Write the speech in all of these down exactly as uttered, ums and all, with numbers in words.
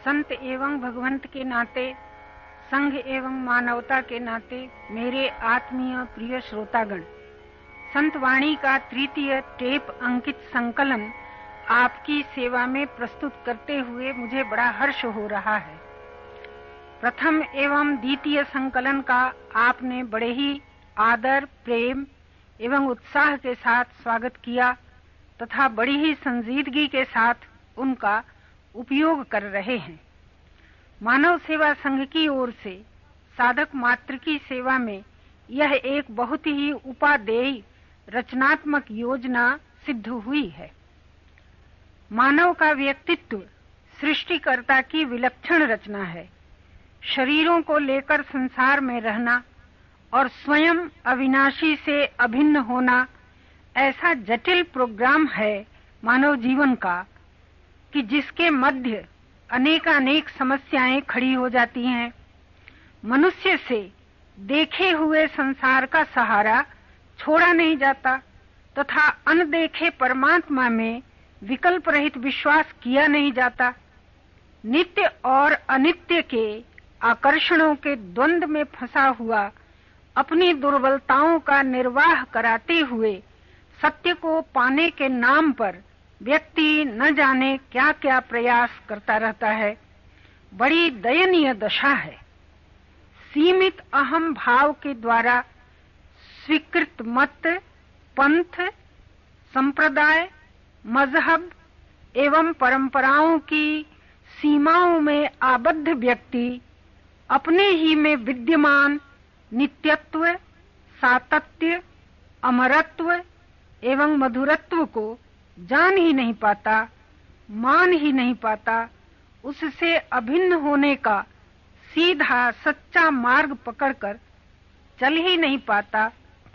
संत एवं भगवंत के नाते, संघ एवं मानवता के नाते मेरे आत्मीय प्रिय श्रोतागण, संत वाणी का तृतीय टेप अंकित संकलन आपकी सेवा में प्रस्तुत करते हुए मुझे बड़ा हर्ष हो रहा है। प्रथम एवं द्वितीय संकलन का आपने बड़े ही आदर, प्रेम एवं उत्साह के साथ स्वागत किया तथा बड़ी ही संजीदगी के साथ उनका उपयोग कर रहे हैं। मानव सेवा संघ की ओर से साधक मात्र की सेवा में यह एक बहुत ही उपादेय रचनात्मक योजना सिद्ध हुई है। मानव का व्यक्तित्व सृष्टिकर्ता की विलक्षण रचना है। शरीरों को लेकर संसार में रहना और स्वयं अविनाशी से अभिन्न होना ऐसा जटिल प्रोग्राम है मानव जीवन का कि जिसके मध्य अनेकानेक समस्याएं खड़ी हो जाती हैं। मनुष्य से देखे हुए संसार का सहारा छोड़ा नहीं जाता तथा अनदेखे परमात्मा में विकल्प रहित विश्वास किया नहीं जाता। नित्य और अनित्य के आकर्षणों के द्वंद में फंसा हुआ अपनी दुर्बलताओं का निर्वाह कराते हुए सत्य को पाने के नाम पर व्यक्ति न जाने क्या क्या प्रयास करता रहता है। बड़ी दयनीय दशा है। सीमित अहम भाव के द्वारा स्वीकृत मत, पंथ, संप्रदाय, मजहब एवं परंपराओं की सीमाओं में आबद्ध व्यक्ति अपने ही में विद्यमान नित्यत्व, सातत्य, अमरत्व एवं मधुरत्व को जान ही नहीं पाता, मान ही नहीं पाता। उससे अभिन्न होने का सीधा सच्चा मार्ग पकड़कर चल ही नहीं पाता।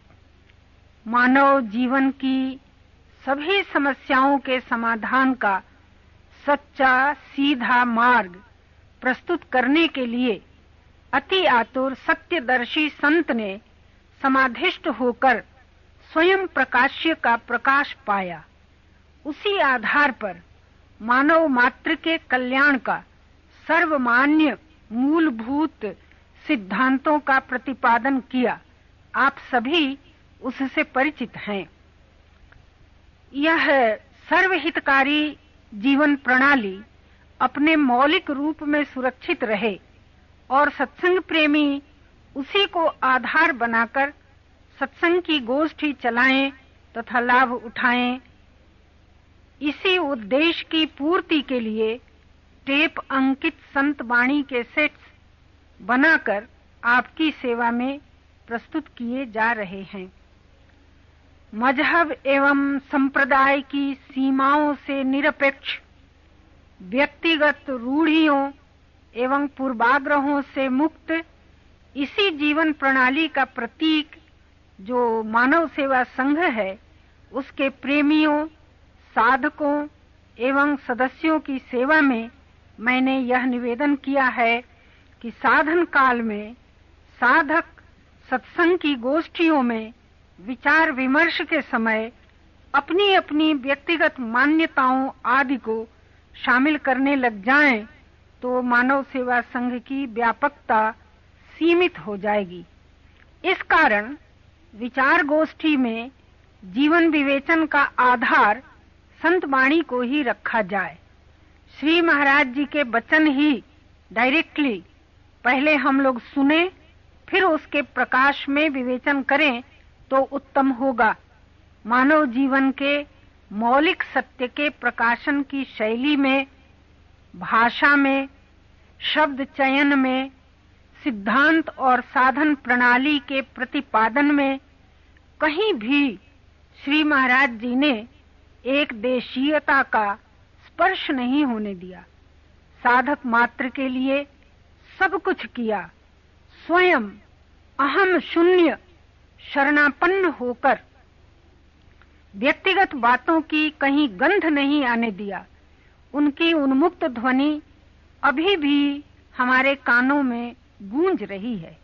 मानव जीवन की सभी समस्याओं के समाधान का सच्चा सीधा मार्ग प्रस्तुत करने के लिए अति आतुर सत्यदर्शी संत ने समाधिष्ट होकर स्वयं प्रकाश्य का प्रकाश पाया। उसी आधार पर मानव मात्र के कल्याण का सर्वमान्य मूलभूत सिद्धांतों का प्रतिपादन किया। आप सभी उससे परिचित हैं। यह सर्वहितकारी जीवन प्रणाली अपने मौलिक रूप में सुरक्षित रहे और सत्संग प्रेमी उसी को आधार बनाकर सत्संग की गोष्ठी चलाएं तथा लाभ उठाएं। इसी उद्देश्य की पूर्ति के लिए टेप अंकित संत वाणी के सेट्स बनाकर आपकी सेवा में प्रस्तुत किए जा रहे हैं। मजहब एवं संप्रदाय की सीमाओं से निरपेक्ष, व्यक्तिगत रूढ़ियों एवं पूर्वाग्रहों से मुक्त इसी जीवन प्रणाली का प्रतीक जो मानव सेवा संघ है, उसके प्रेमियों, साधकों एवं सदस्यों की सेवा में मैंने यह निवेदन किया है कि साधन काल में साधक सत्संग की गोष्ठियों में विचार विमर्श के समय अपनी अपनी व्यक्तिगत मान्यताओं आदि को शामिल करने लग जाएं तो मानव सेवा संघ की व्यापकता सीमित हो जाएगी। इस कारण विचार गोष्ठी में जीवन विवेचन का आधार संत वाणी को ही रखा जाए। श्री महाराज जी के वचन ही डायरेक्टली पहले हम लोग सुने, फिर उसके प्रकाश में विवेचन करें तो उत्तम होगा। मानव जीवन के मौलिक सत्य के प्रकाशन की शैली में, भाषा में, शब्द चयन में, सिद्धांत और साधन प्रणाली के प्रतिपादन में कहीं भी श्री महाराज जी ने एक देशीयता का स्पर्श नहीं होने दिया। साधक मात्र के लिए सब कुछ किया। स्वयं अहम शून्य शरणापन्न होकर व्यक्तिगत बातों की कहीं गंध नहीं आने दिया। उनकी उन्मुक्त ध्वनि अभी भी हमारे कानों में गूंज रही है।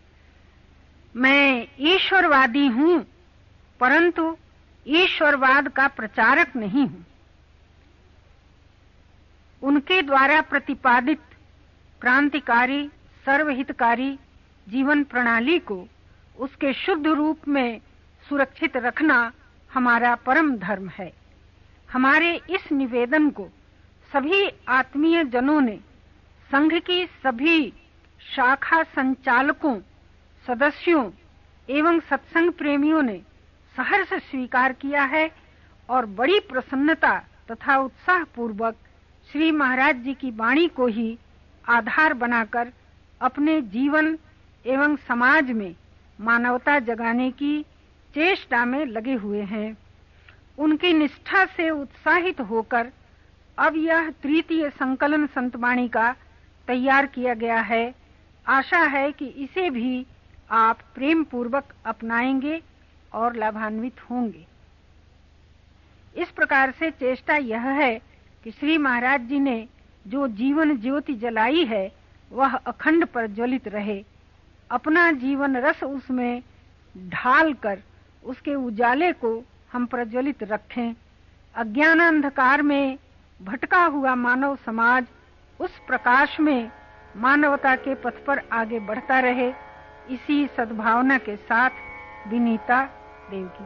मैं ईश्वरवादी हूँ, परंतु ईश्वरवाद का प्रचारक नहीं हूँ। उनके द्वारा प्रतिपादित क्रांतिकारी सर्वहितकारी जीवन प्रणाली को उसके शुद्ध रूप में सुरक्षित रखना हमारा परम धर्म है। हमारे इस निवेदन को सभी आत्मीय जनों ने संघ की सभी शाखा संचालकों, सदस्यों एवं सत्संग प्रेमियों ने सहर्ष स्वीकार किया है और बड़ी प्रसन्नता तथा उत्साह पूर्वक श्री महाराज जी की वाणी को ही आधार बनाकर अपने जीवन एवं समाज में मानवता जगाने की चेष्टा में लगे हुए हैं। उनकी निष्ठा से उत्साहित होकर अब यह तृतीय संकलन संतवाणी का तैयार किया गया है। आशा है कि इसे भी आप प्रेम पूर्वक अपनाएंगे और लाभान्वित होंगे। इस प्रकार से चेष्टा यह है कि श्री महाराज जी ने जो जीवन ज्योति जलाई है वह अखंड प्रज्वलित रहे। अपना जीवन रस उसमें ढाल कर उसके उजाले को हम प्रज्वलित रखें। अज्ञान अंधकार में भटका हुआ मानव समाज उस प्रकाश में मानवता के पथ पर आगे बढ़ता रहे। इसी सद्भावना के साथ विनीता देवकी।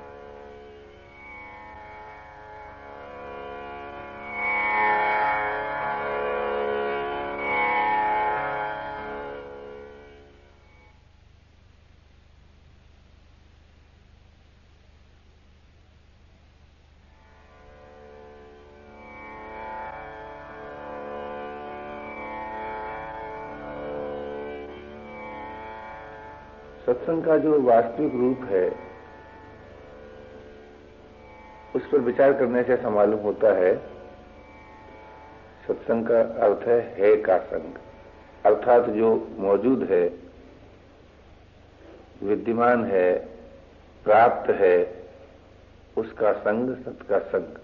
सत्संग का जो वास्तविक रूप है उस पर विचार करने से ऐसा मालूम होता है, सत्संग का अर्थ है है का संग, अर्थात जो मौजूद है, विद्यमान है, प्राप्त है, उसका संग, सत का संग।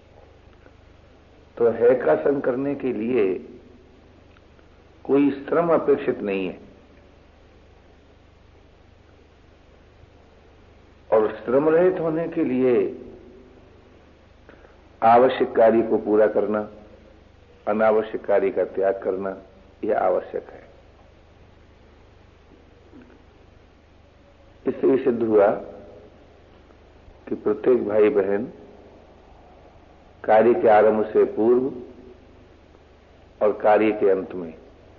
तो है का संग करने के लिए कोई श्रम अपेक्षित नहीं है और श्रम रहित होने के लिए आवश्यक कार्य को पूरा करना, अनावश्यक कार्य का त्याग करना यह आवश्यक है। इससे सिद्ध हुआ कि प्रत्येक भाई बहन कार्य के आरंभ से पूर्व और कार्य के अंत में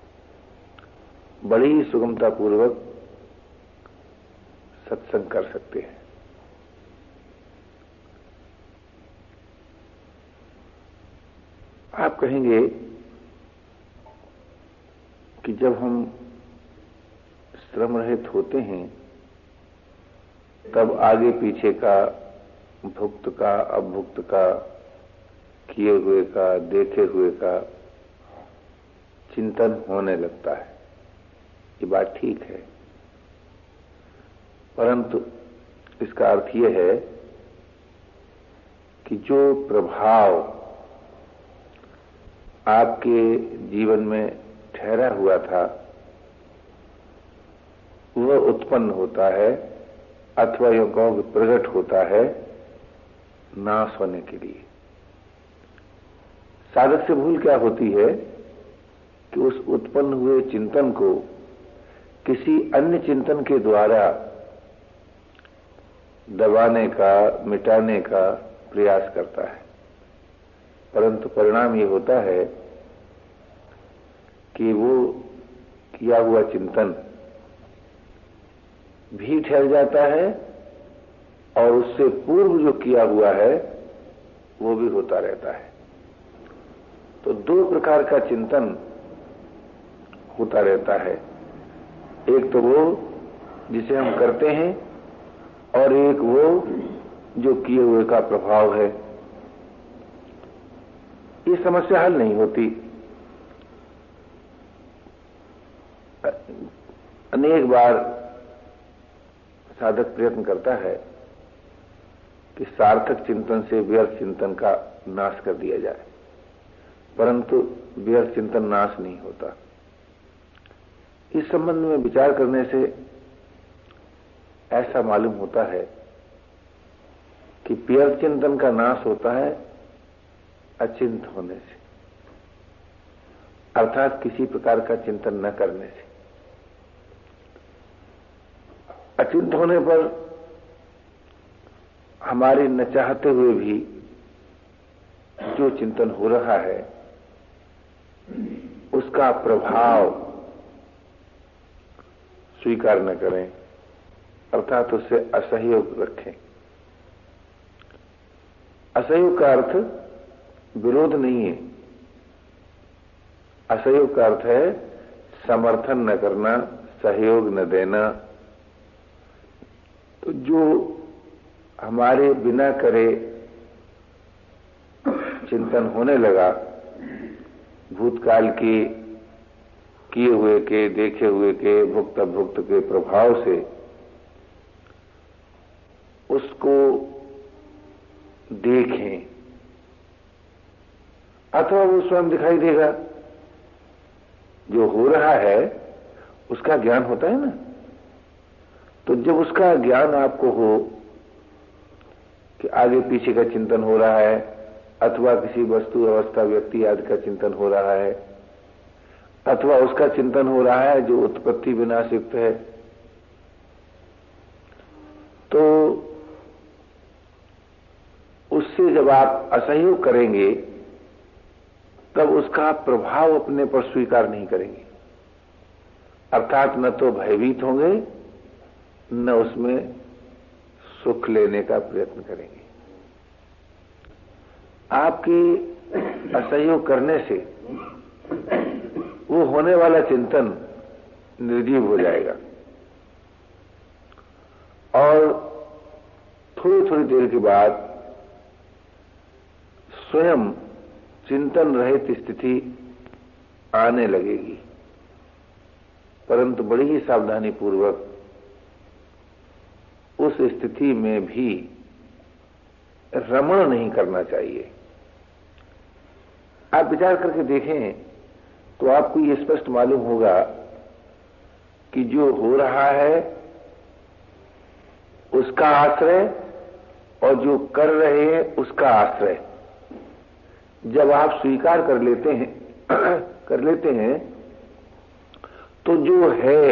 बड़ी सुगमता पूर्वक सत्संग कर सकते हैं। आप कहेंगे कि जब हम श्रम रहित होते हैं तब आगे पीछे का, भुक्त का, अभुक्त का, किए हुए का, देखे हुए का चिंतन होने लगता है। ये बात ठीक है, परंतु इसका अर्थ यह है कि जो प्रभाव आपके जीवन में ठहरा हुआ था वह उत्पन्न होता है अथवा यूं कहो कि प्रकट होता है नाश होने के लिए। साधक से भूल क्या होती है कि उस उत्पन्न हुए चिंतन को किसी अन्य चिंतन के द्वारा दबाने का, मिटाने का प्रयास करता है, परंतु परिणाम ये होता है कि वो किया हुआ चिंतन भी ठहर जाता है और उससे पूर्व जो किया हुआ है वो भी होता रहता है। तो दो प्रकार का चिंतन होता रहता है, एक तो वो जिसे हम करते हैं और एक वो जो किए हुए का प्रभाव है। ये समस्या हल नहीं होती। अनेक बार साधक प्रयत्न करता है कि सार्थक चिंतन से व्यर्थ चिंतन का नाश कर दिया जाए, परंतु व्यर्थ चिंतन नाश नहीं होता। इस संबंध में विचार करने से ऐसा मालूम होता है कि व्यर्थ चिंतन का नाश होता है अचिंत होने से। अर्थात किसी प्रकार का चिंतन न करने से। अचिंत होने पर हमारे न चाहते हुए भी जो चिंतन हो रहा है उसका प्रभाव स्वीकार न करें, अर्थात उससे असहयोग रखें। असहयोग का अर्थ विरोध नहीं है, असहयोग का अर्थ है समर्थन न करना, सहयोग न देना। तो जो हमारे बिना करे चिंतन होने लगा, भूतकाल के किए हुए के, देखे हुए के, भुक्त भुक्त के प्रभाव से उसको देखें, अथवा वो स्वयं दिखाई देगा। जो हो रहा है उसका ज्ञान होता है ना, तो जब उसका ज्ञान आपको हो कि आगे पीछे का चिंतन हो रहा है, अथवा किसी वस्तु अवस्था व्यक्ति आदि का चिंतन हो रहा है, अथवा उसका चिंतन हो रहा है जो उत्पत्ति विनाश युक्त है, तो उससे जब आप असहयोग करेंगे तब उसका प्रभाव अपने पर स्वीकार नहीं करेंगे, अर्थात न तो भयभीत होंगे न उसमें सुख लेने का प्रयत्न करेंगे। आपके असहयोग करने से वो होने वाला चिंतन निर्जीव हो जाएगा और थोड़ी थोड़ी देर के बाद स्वयं चिंतन रहित स्थिति आने लगेगी, परंतु बड़ी ही सावधानी पूर्वक उस स्थिति में भी रमण नहीं करना चाहिए। आप विचार करके देखें तो आपको ये स्पष्ट मालूम होगा कि जो हो रहा है उसका आश्रय और जो कर रहे हैं उसका आश्रय जब आप स्वीकार कर लेते हैं कर लेते हैं तो जो है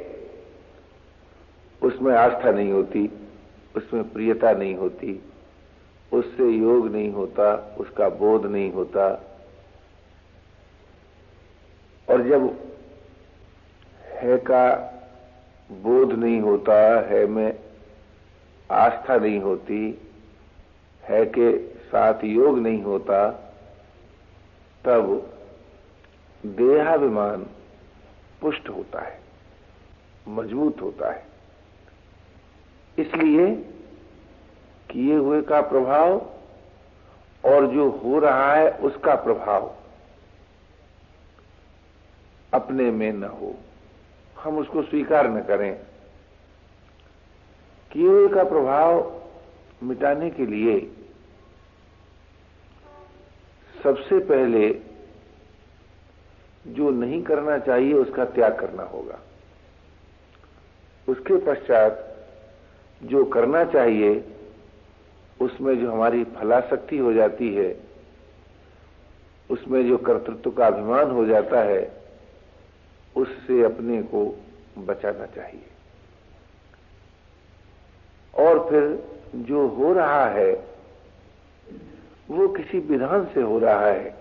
उसमें आस्था नहीं होती, उसमें प्रियता नहीं होती, उससे योग नहीं होता, उसका बोध नहीं होता। और जब है का बोध नहीं होता, है में आस्था नहीं होती, है के साथ योग नहीं होता, तब देहाभिमान पुष्ट होता है, मजबूत होता है। इसलिए किए हुए का प्रभाव और जो हो रहा है उसका प्रभाव अपने में न हो, हम उसको स्वीकार न करें। किए हुए का प्रभाव मिटाने के लिए सबसे पहले जो नहीं करना चाहिए उसका त्याग करना होगा। उसके पश्चात जो करना चाहिए उसमें जो हमारी फलाशक्ति हो जाती है, उसमें जो कर्तृत्व का अभिमान हो जाता है, उससे अपने को बचाना चाहिए। और फिर जो हो रहा है वो किसी विधान से हो रहा है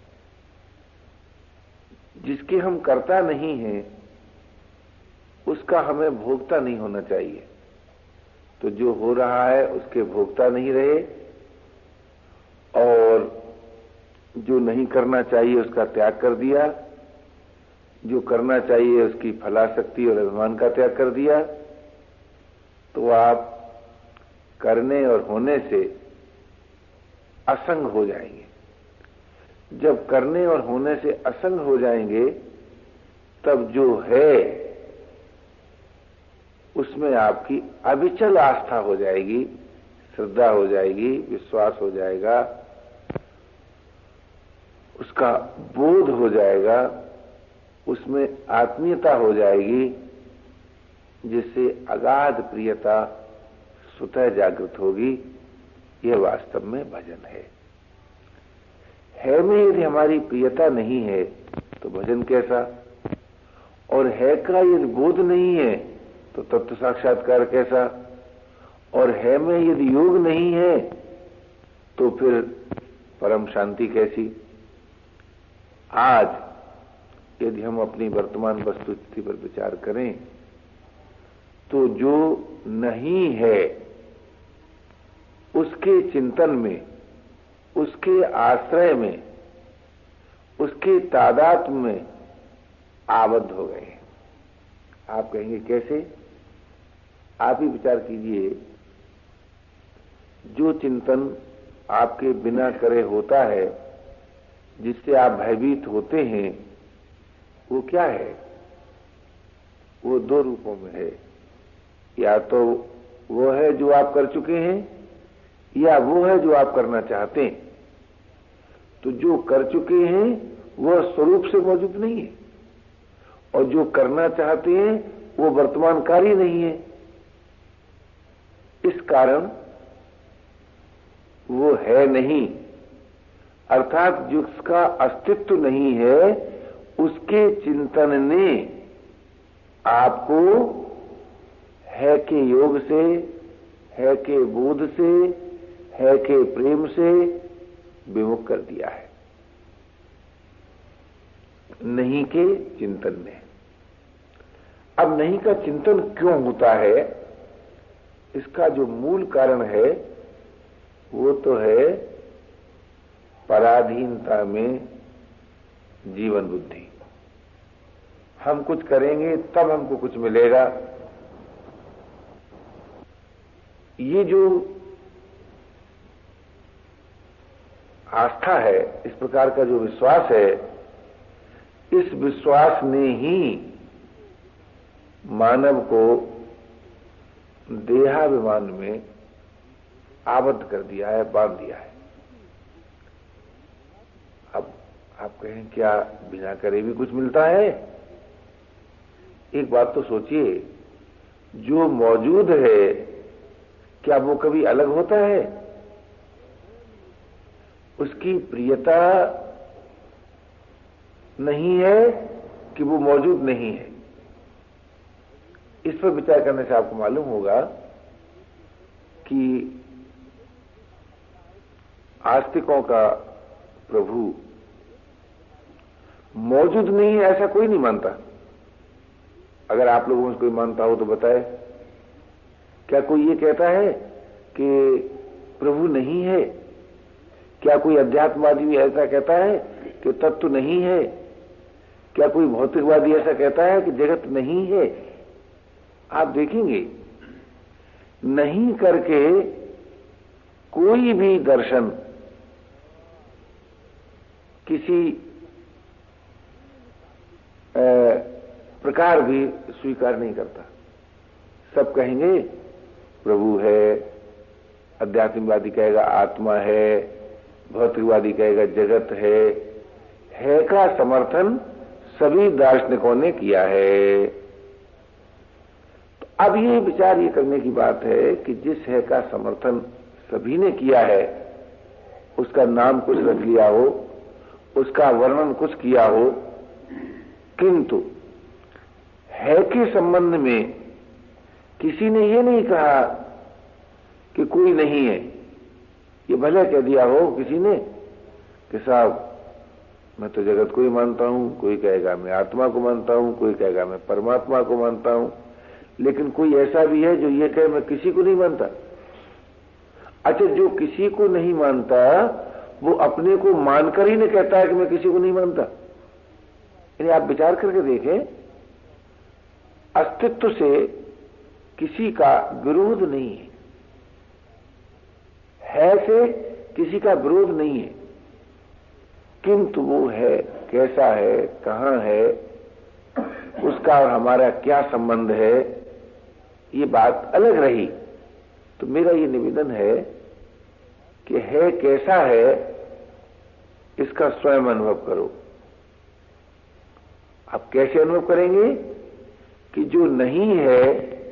जिसके हम कर्ता नहीं हैं, उसका हमें भोक्ता नहीं होना चाहिए। तो जो हो रहा है उसके भोक्ता नहीं रहे और जो नहीं करना चाहिए उसका त्याग कर दिया, जो करना चाहिए उसकी फलाशक्ति और अभिमान का त्याग कर दिया, तो आप करने और होने से असंग हो जाएंगे। जब करने और होने से असंग हो जाएंगे तब जो है उसमें आपकी अविचल आस्था हो जाएगी, श्रद्धा हो जाएगी, विश्वास हो जाएगा, उसका बोध हो जाएगा, उसमें आत्मीयता हो जाएगी, जिससे अगाध प्रियता स्वतः जागृत होगी। यह वास्तव में भजन है। है में यदि हमारी प्रियता नहीं है तो भजन कैसा? और है का यदि बोध नहीं है तो तत्व साक्षात्कार कैसा? और है में यदि योग नहीं है तो फिर परम शांति कैसी? आज यदि हम अपनी वर्तमान वस्तु स्थिति पर विचार करें तो जो नहीं है उसके चिंतन में, उसके आश्रय में, उसके तादात्म्य में आबद्ध हो गए। आप कहेंगे कैसे? आप ही विचार कीजिए। जो चिंतन आपके बिना करे होता है, जिससे आप भयभीत होते हैं, वो क्या है? वो दो रूपों में है। या तो वो है जो आप कर चुके हैं, या वो है जो आप करना चाहते हैं। तो जो कर चुके हैं वह स्वरूप से मौजूद नहीं है, और जो करना चाहते हैं वो वर्तमान कार्य नहीं है। इस कारण वो है नहीं, अर्थात जिसका अस्तित्व नहीं है, उसके चिंतन ने आपको है के योग से, है के बोध से, है के प्रेम से विमुख कर दिया है, नहीं के चिंतन ने। अब नहीं का चिंतन क्यों होता है? इसका जो मूल कारण है वो तो है पराधीनता में जीवन बुद्धि। हम कुछ करेंगे तब हमको कुछ मिलेगा। ये जो आस्था है, इस प्रकार का जो विश्वास है, इस विश्वास ने ही मानव को देहाभिमान में आबद्ध कर दिया है, बांध दिया है। अब आप कहें क्या बिना करे भी कुछ मिलता है? एक बात तो सोचिए, जो मौजूद है क्या वो कभी अलग होता है? उसकी प्रियता नहीं है कि वो मौजूद नहीं है। इस पर विचार करने से आपको मालूम होगा कि आस्तिकों का प्रभु मौजूद नहीं है ऐसा कोई नहीं मानता। अगर आप लोगों में कोई मानता हो तो बताए। क्या कोई ये कहता है कि प्रभु नहीं है? क्या कोई अध्यात्मवादी ऐसा कहता है कि तत्व नहीं है? क्या कोई भौतिकवादी ऐसा कहता है कि जगत नहीं है? आप देखेंगे नहीं करके कोई भी दर्शन किसी प्रकार भी स्वीकार नहीं करता। सब कहेंगे प्रभु है, अध्यात्मवादी कहेगा आत्मा है, भौतिकवादी कहेगा जगत है। है का समर्थन सभी दार्शनिकों ने किया है। तो अब ये विचार ये करने की बात है कि जिस है का समर्थन सभी ने किया है, उसका नाम कुछ रख लिया हो, उसका वर्णन कुछ किया हो, किंतु है के संबंध में किसी ने ये नहीं कहा कि कोई नहीं है। ये भले कह दिया हो किसी ने कि साहब मैं तो जगत को ही मानता हूं, कोई कहेगा मैं आत्मा को मानता हूं, कोई कहेगा मैं परमात्मा को मानता हूं, लेकिन कोई ऐसा भी है जो ये कहे मैं किसी को नहीं मानता। अच्छा, जो किसी को नहीं मानता वो अपने को मानकर ही नहीं कहता है कि मैं किसी को नहीं मानता। यानी आप विचार करके देखें, अस्तित्व से किसी का विरोध नहीं है, है से किसी का विरोध नहीं है, किंतु वो है कैसा है, कहां है, उसका और हमारा क्या संबंध है, ये बात अलग रही। तो मेरा ये निवेदन है कि है कैसा है इसका स्वयं अनुभव करो। आप कैसे अनुभव करेंगे? कि जो नहीं है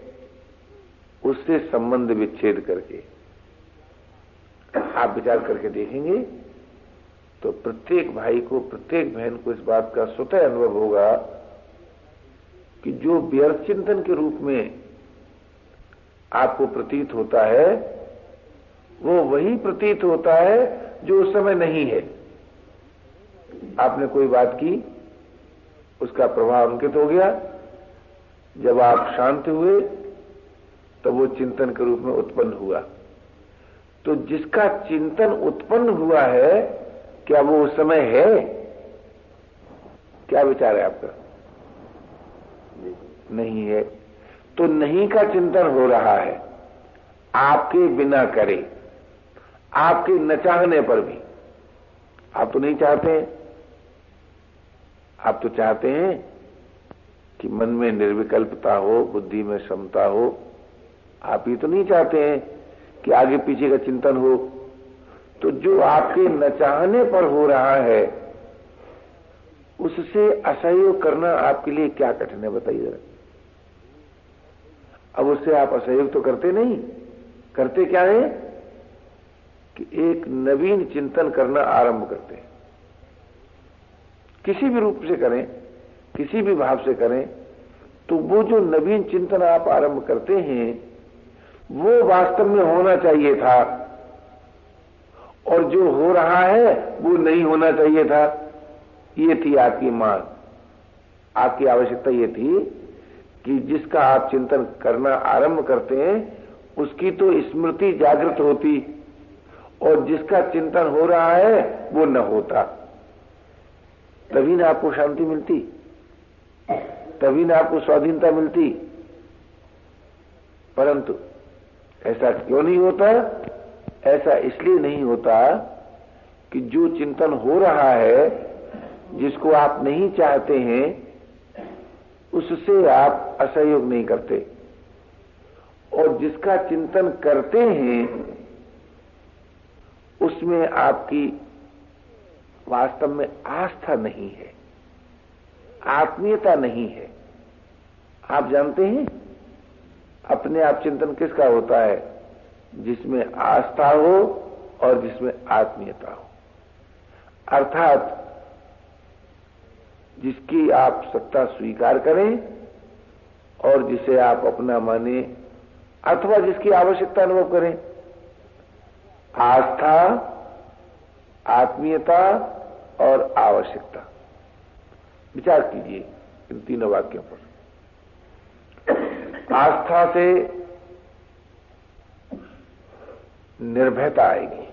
उससे संबंध विच्छेद करके। आप विचार करके देखेंगे तो प्रत्येक भाई को, प्रत्येक बहन को इस बात का स्वतः अनुभव होगा कि जो व्यर्थ चिंतन के रूप में आपको प्रतीत होता है वो वही प्रतीत होता है जो उस समय नहीं है। आपने कोई बात की, उसका प्रभाव अंकित हो गया, जब आप शांत हुए तब वो चिंतन के रूप में उत्पन्न हुआ। तो जिसका चिंतन उत्पन्न हुआ है, क्या वो उस समय है? क्या विचार है आपका? नहीं है। तो नहीं का चिंतन हो रहा है, आपके बिना करे, आपके न चाहने पर भी। आप तो नहीं चाहते हैं, आप तो चाहते हैं कि मन में निर्विकल्पता हो, बुद्धि में समता हो। आप ये तो नहीं चाहते हैं कि आगे पीछे का चिंतन हो। तो जो आपके न चाहने पर हो रहा है, उससे असहयोग करना आपके लिए क्या कठिन है, बताइए जरा। अब उससे आप असहयोग तो करते नहीं, करते क्या है कि एक नवीन चिंतन करना आरंभ करते हैं। किसी भी रूप से करें, किसी भी भाव से करें, तो वो जो नवीन चिंतन आप आरंभ करते हैं वो वास्तव में होना चाहिए था, और जो हो रहा है वो नहीं होना चाहिए था। ये थी आपकी मांग, आपकी आवश्यकता ये थी कि जिसका आप चिंतन करना आरंभ करते हैं उसकी तो स्मृति जागृत होती, और जिसका चिंतन हो रहा है वो न होता। तभी ना आपको शांति मिलती, तभी ना आपको स्वाधीनता मिलती। परंतु ऐसा क्यों नहीं होता? ऐसा इसलिए नहीं होता कि जो चिंतन हो रहा है, जिसको आप नहीं चाहते हैं, उससे आप असहयोग नहीं करते, और जिसका चिंतन करते हैं उसमें आपकी वास्तव में आस्था नहीं है, आत्मीयता नहीं है। आप जानते हैं अपने आप चिंतन किसका होता है? जिसमें आस्था हो और जिसमें आत्मीयता हो, अर्थात जिसकी आप सत्ता स्वीकार करें और जिसे आप अपना माने, अथवा जिसकी आवश्यकता अनुभव करें। आस्था, आत्मीयता और आवश्यकता। विचार कीजिए इन तीनों वाक्यों पर। आस्था से निर्भयता आएगी,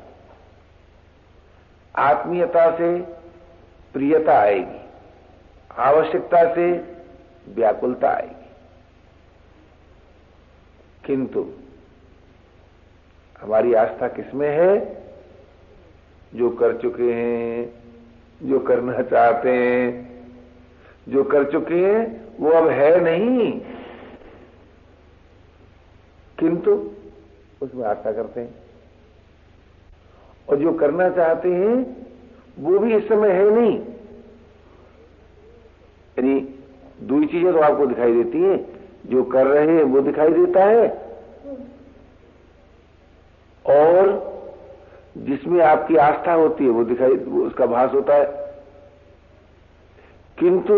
आत्मीयता से प्रियता आएगी, आवश्यकता से व्याकुलता आएगी। किंतु हमारी आस्था किसमें है? जो कर चुके हैं, जो करना चाहते हैं, जो कर चुके हैं वो अब है नहीं, किंतु उसमें आस्था करते हैं। और जो करना चाहते हैं वो भी इस समय है नहीं। यानी दो ही चीजें तो आपको दिखाई देती हैं, जो कर रहे हैं वो दिखाई देता है, और जिसमें आपकी आस्था होती है वो दिखाई, वो उसका भास होता है। किंतु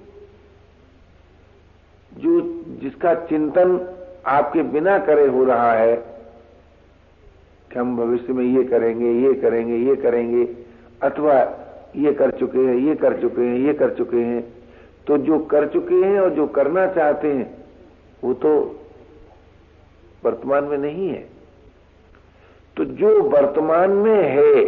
जो जिसका चिंतन आपके बिना करे हो रहा है कि हम भविष्य में ये करेंगे, ये करेंगे, ये करेंगे, अथवा ये कर चुके हैं, ये कर चुके हैं, ये कर चुके हैं, तो जो कर चुके हैं और जो करना चाहते हैं वो तो वर्तमान में नहीं है। तो जो वर्तमान में है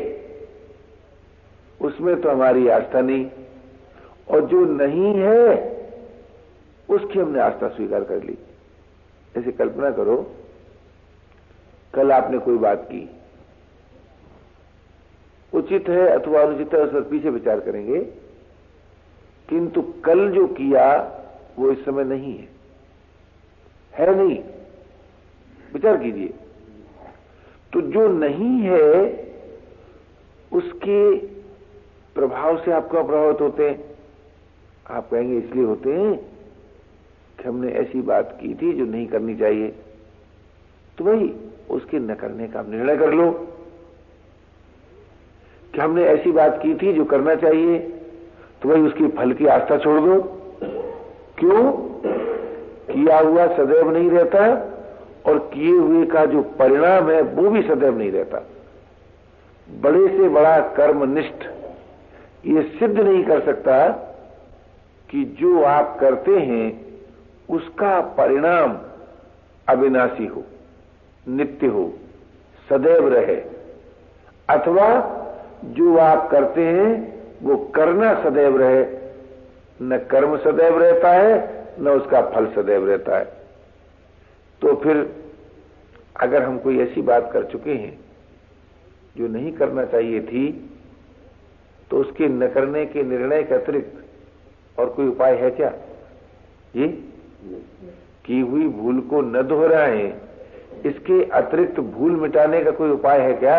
उसमें तो हमारी आस्था नहीं, और जो नहीं है उसकी हमने आस्था स्वीकार कर ली। ऐसे कल्पना करो, कल आपने कोई बात की, उचित है अथवा अनुचित है उस पर पीछे विचार करेंगे, किंतु कल जो किया वो इस समय नहीं है, है नहीं। विचार कीजिए। तो जो नहीं है उसके प्रभाव से आप क्यों प्रभावित होते हैं? आप कहेंगे इसलिए होते हैं कि हमने ऐसी बात की थी जो नहीं करनी चाहिए, तो भाई उसके न करने का आप निर्णय कर लो। कि हमने ऐसी बात की थी जो करना चाहिए, तो भाई उसकी फल की आस्था छोड़ दो। क्यों? किया हुआ सदैव नहीं रहता और किए हुए का जो परिणाम है वो भी सदैव नहीं रहता। बड़े से बड़ा कर्मनिष्ठ ये सिद्ध नहीं कर सकता कि जो आप करते हैं उसका परिणाम अविनाशी हो, नित्य हो, सदैव रहे, अथवा जो आप करते हैं वो करना सदैव रहे। न कर्म सदैव रहता है न उसका फल सदैव रहता है। तो फिर अगर हम कोई ऐसी बात कर चुके हैं जो नहीं करना चाहिए थी, तो उसके न करने के निर्णय के अतिरिक्त और कोई उपाय है क्या? ये की हुई भूल को न दोहराएं, इसके अतिरिक्त भूल मिटाने का कोई उपाय है क्या?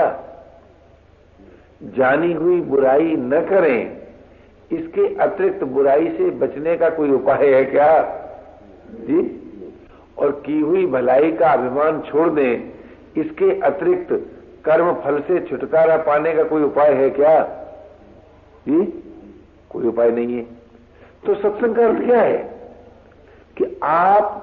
जानी हुई बुराई न करें, इसके अतिरिक्त बुराई से बचने का कोई उपाय है क्या जी? और की हुई भलाई का अभिमान छोड़ दें, इसके अतिरिक्त कर्म फल से छुटकारा पाने का कोई उपाय है क्या जी? कोई उपाय नहीं है। तो सत्संग का अर्थ क्या है कि आप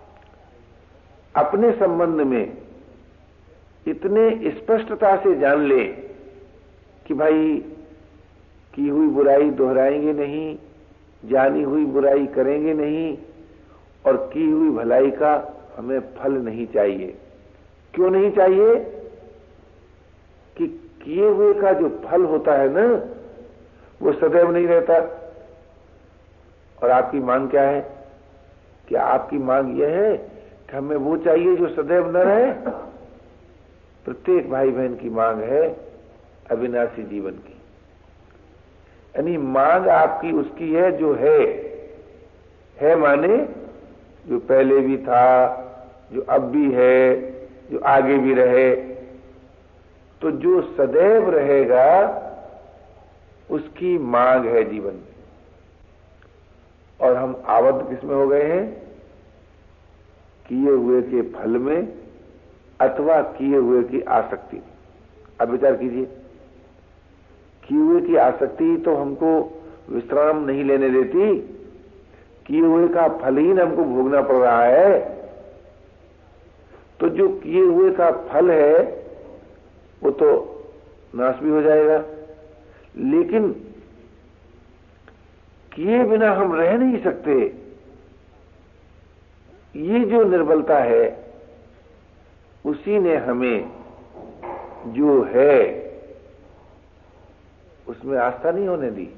अपने संबंध में इतने स्पष्टता से जान लें कि भाई की हुई बुराई दोहराएंगे नहीं, जानी हुई बुराई करेंगे नहीं, और की हुई भलाई का हमें फल नहीं चाहिए। क्यों नहीं चाहिए? कि किए हुए का जो फल होता है ना वो सदैव नहीं रहता। और आपकी मांग क्या है? कि आपकी मांग यह है कि हमें वो चाहिए जो सदैव न रहे। प्रत्येक भाई बहन की मांग है अविनाशी जीवन की। यानी मांग आपकी उसकी है जो है है माने जो पहले भी था, जो अब भी है, जो आगे भी रहे। तो जो सदैव रहेगा उसकी मांग है जीवन में। और हम आबद्ध किसमें हो गए हैं? किए हुए के फल में अथवा किए हुए की आसक्ति। अब विचार कीजिए, किए हुए की आसक्ति तो हमको विश्राम नहीं लेने देती, किए हुए का फलहीन हमको भोगना पड़ रहा है। तो जो किए हुए का फल है वो तो नाश भी हो जाएगा, लेकिन किए बिना हम रह नहीं सकते। ये जो निर्बलता है उसी ने हमें जो है उसमें आस्था नहीं होने दी।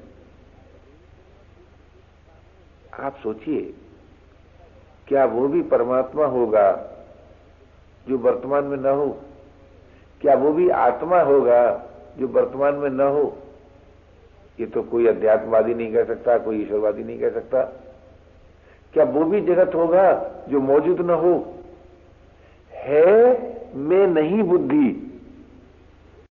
आप सोचिए, क्या वो भी परमात्मा होगा जो वर्तमान में न हो? क्या वो भी आत्मा होगा जो वर्तमान में न हो? ये तो कोई अध्यात्मवादी नहीं कह सकता, कोई ईश्वरवादी नहीं कह सकता। क्या वो भी जगत होगा जो मौजूद न हो? है में नहीं बुद्धि,